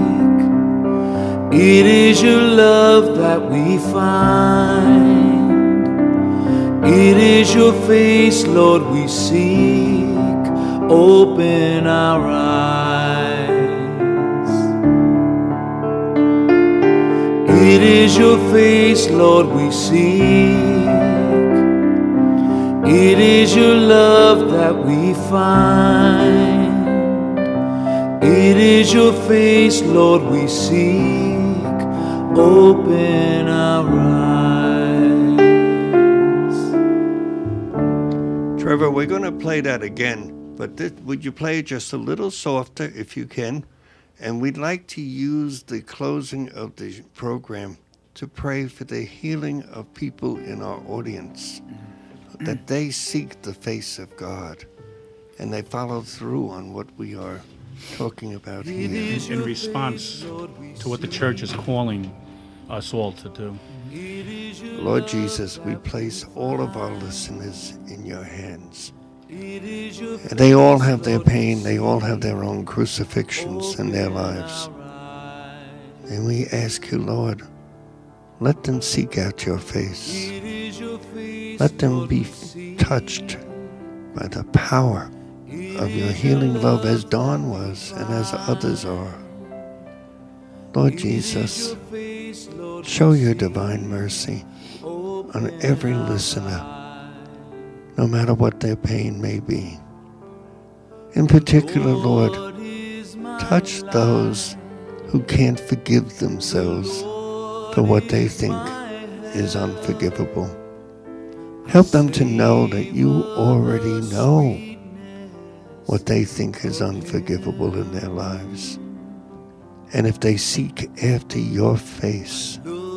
It is your love that we find. It is your face, Lord, we seek. Open our eyes. It is your face, Lord, we seek. It is your love that we find. It is your face, Lord, we seek. Open our eyes.
Trevor, we're going to play that again, but would you play it just a little softer if you can? And we'd like to use the closing of the program to pray for the healing of people in our audience, that they seek the face of God and they follow through on what we are talking about here.
In response to what the church is calling us all to do.
Lord Jesus, we place all of our listeners in your hands. They all have their pain, they all have their own crucifixions in their lives. And we ask you, Lord, let them seek out your face. Let them be touched by the power of your healing love as Dawn was and as others are. Lord Jesus, show your divine mercy on every listener, no matter what their pain may be. In particular, Lord, touch those who can't forgive themselves for what they think is unforgivable. Help them to know that you already know what they think is unforgivable in their lives. And if they seek after your face,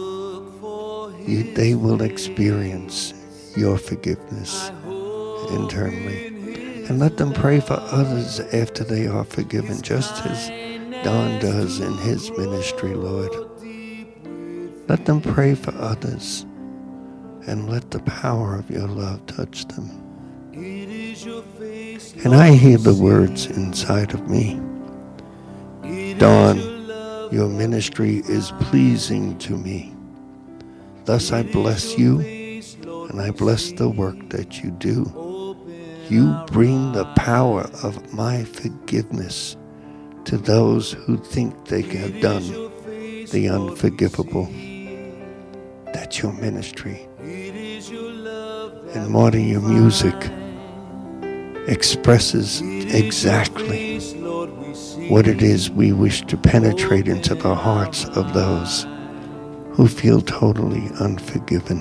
they will experience your forgiveness internally. And let them pray for others after they are forgiven, just as Don does in his ministry, Lord. Let them pray for others, and let the power of your love touch them. And I hear the words inside of me. Don, your ministry is pleasing to me. Thus I bless you, and I bless the work that you do. You bring the power of my forgiveness to those who think they have done the unforgivable. That's your ministry. And Marty, your music expresses exactly what it is we wish to penetrate into the hearts of those who feel totally unforgiven.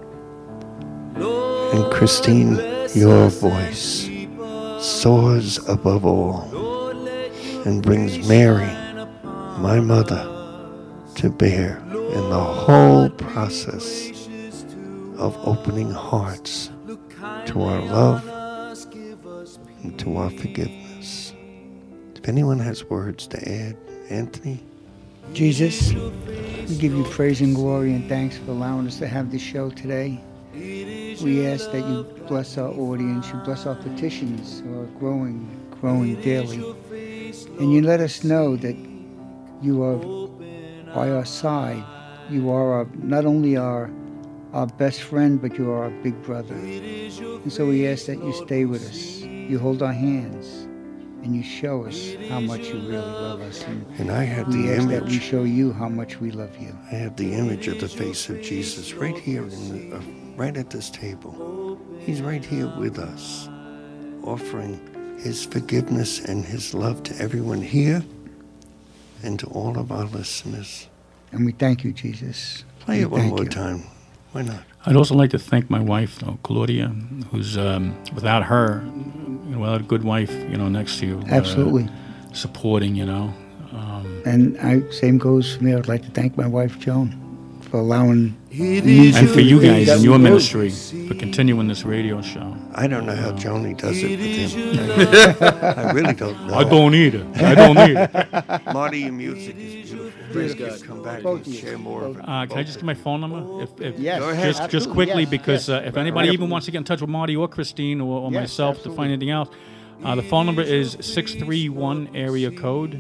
And Christine, your voice soars above all and brings Mary, my mother, to bear in the whole process of opening hearts to our love and to our forgiveness. If anyone has words to add, Anthony?
Jesus, we give you praise and glory and thanks for allowing us to have this show today. We ask that you bless our audience, you bless our petitions, who are growing daily. And you let us know that you are by our side. You are not only our best friend, but you are our big brother. And so we ask that you stay with us. You hold our hands, and you show us how much you really love us.
And I have
we
the
ask
image.
that we show you how much we love you.
I have the image of the face of Jesus right here, right at this table. He's right here with us, offering his forgiveness and his love to everyone here and to all of our listeners.
And we thank you, Jesus.
Play it one more time. Why not?
I'd also like to thank my wife, though, Claudia, who's without her, without a good wife, next to you,
Absolutely.
Supporting,
And same goes for me. I'd like to thank my wife, Joan, for allowing me
and for you guys
that
in your
we do.
ministry for continuing this radio show.
I don't know how Joni does it with him. I really don't know.
I don't either. I don't either.
Marty, your music is beautiful.
Praise
Please
God.
come back
Both
and
of you.
share more of it.
Can I just get my phone number?
Yes.
Go ahead.
Just
Absolutely.
quickly,
Yes,
because
yes.
if anybody even wants to get in touch with Marty or Christine or
Yes,
myself
absolutely.
to find anything else, the phone number is 631 area code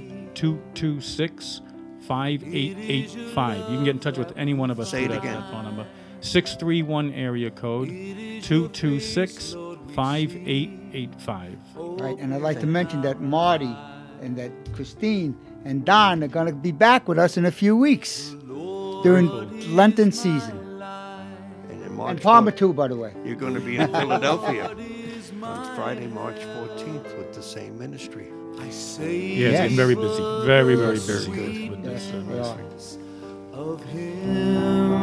226-5885. You can get in touch with any one of us
Say
through
it again.
that phone number. 631 area code 226-5885.
Right, and I'd like to mention that Marty and that Christine and Don are going to be back with us in a few weeks during Lenten season.
And in March
And Palmer
4th,
too, by the way.
you're going to be in Philadelphia on Friday, March 14th with the same ministry.
Yeah, it's
Yes.
getting very busy. Very, very
Yes.
busy
Good.
with this
Yes, they
ministry.
of him.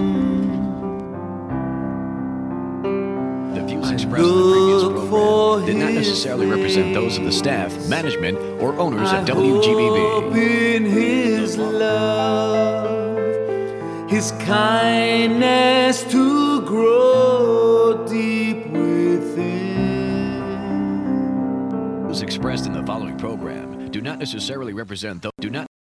The views expressed in the previous program did not necessarily represent those of the staff, management, or owners of WGBB.
In his love, his kindness to grow deep within.
Views expressed in the following program do not necessarily represent those. Do not